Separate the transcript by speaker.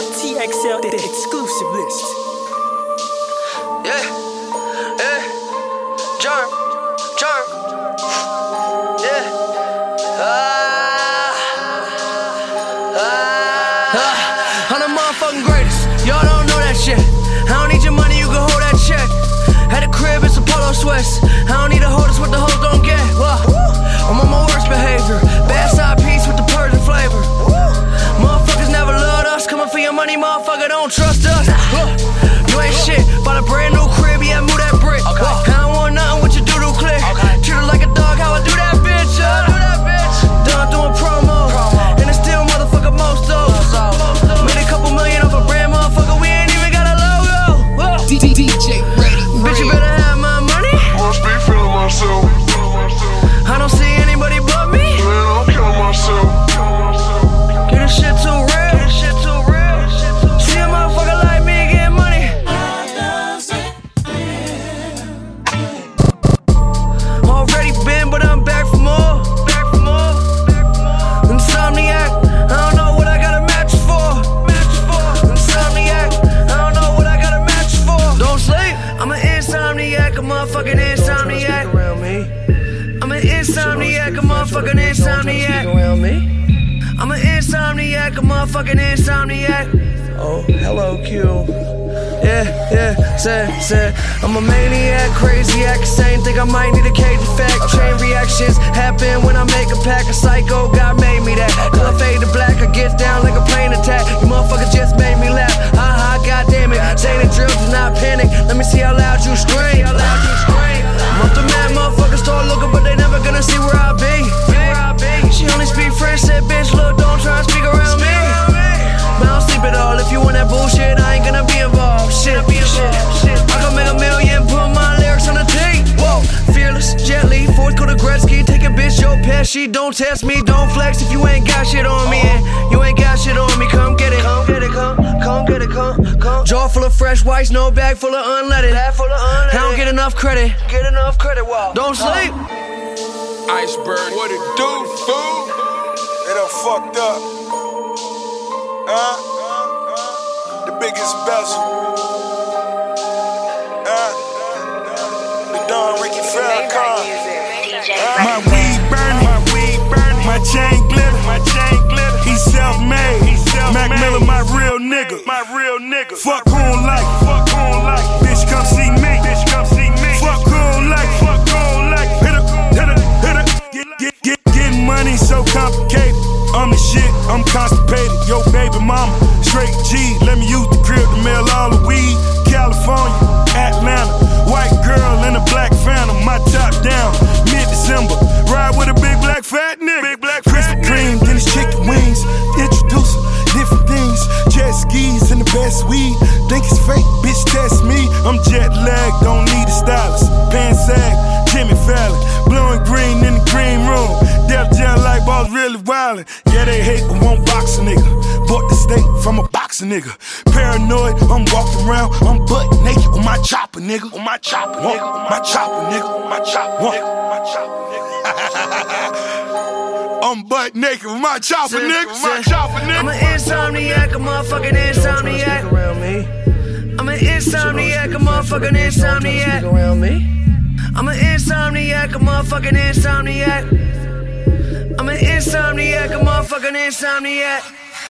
Speaker 1: TXL, the exclusive list.
Speaker 2: Yeah, yeah, Jerm, yeah. I'm the motherfucking greatest. Y'all don't know that shit. I don't need your money, you can hold that check. At the crib, it's a polo sweats. I don't need to hold us what the hoes don't get. I'm on my worst behavior. Bad side piece with the Persian flavor. Motherfuckers never loved us. Coming for your money, motherfucker, don't trust us. You ain't shit. Bought a brand new crib, yeah, move that brick. I don't want nothing with your doodle click. Treat her like a dog, how I do that, bitch. Done doing promo. And it's still motherfucker most though. Made a couple million off a brand, motherfucker. We ain't even got a logo.
Speaker 3: DJ ready.
Speaker 2: Bitch, you better have my money.
Speaker 4: Must be feeling myself.
Speaker 2: I don't see anybody but me.
Speaker 4: Man, I'm killing myself.
Speaker 2: Get this shit too real. See a motherfucker like me getting money. Already been, but I'm back for more. Insomniac, I don't know what I got a match for. Insomniac, I don't know what I got a match for. Don't sleep. I'm an insomniac, a motherfucking insomniac. I'm an insomniac, a motherfucking insomniac. I'm an insomniac, a motherfucking insomniac. Oh, hello, Q. Yeah, said I'm a maniac, crazy-act. Same thing, I might need a cage effect. Chain reactions happen when I make a pack. A psycho, God made me that. Color fade to black, I get down like a plane attack. You motherfucker just made me laugh. God damn it. Say the drill, do not panic. Let me see how loud you scream. I'm off the mad, motherfuckers start looking, but they never gonna see where I be. She only speak French, said bitch, look, don't try to speak around me. But I don't sleep at all. If you want that bullshit, I ain't gonna be involved. Shit. I can make a million, put my lyrics on the tape. Whoa, fearless, gently, fourth quarter Gretzky. Take a bitch, your pet, she don't test me, don't flex if you ain't got shit on me. And you ain't got shit on me, come get it. Come get it. Jaw full of fresh whites, no bag full of unleaded. I don't get enough credit. Don't sleep.
Speaker 4: Iceberg, what it do, fool? They done fucked up. The biggest bezel. The Don Ricky Farrakhan.
Speaker 5: My weed burning, my chain glitter. He self-made. Mac Miller, my real nigga. Fuck who don't like. Bitch, come see me. Fuck who don't like. Hit her. Getting money so complicated. I'm the shit, I'm constipated. Yo, baby mama, straight G. Let me use the crib to mail all the weed. California, Atlanta, white girl in a black Phantom. My top down, mid-December. Ride with a big black fat nigga. Krispy Kreme, then it's chicken wings. Introduce different things. Jet skis and the best weed. Think it's fake, bitch, test me. I'm jet lagged, don't need a stylist. Pants sag, Jimmy Fallon. Blue and green in the green room. Def Jam like balls really wildin'. Yeah, they hate but won't box a nigga. Bought the steak from a boxer nigga. Paranoid, I'm walking around, I'm butt naked on my chopper, nigga. I'm butt naked with my chopper, nigga.
Speaker 2: I'm an insomniac, a motherfucking insomniac. I'm an insomniac, a motherfucking insomniac. I'm an insomniac, a motherfucking insomniac. I'm an insomniac, a motherfucking insomniac.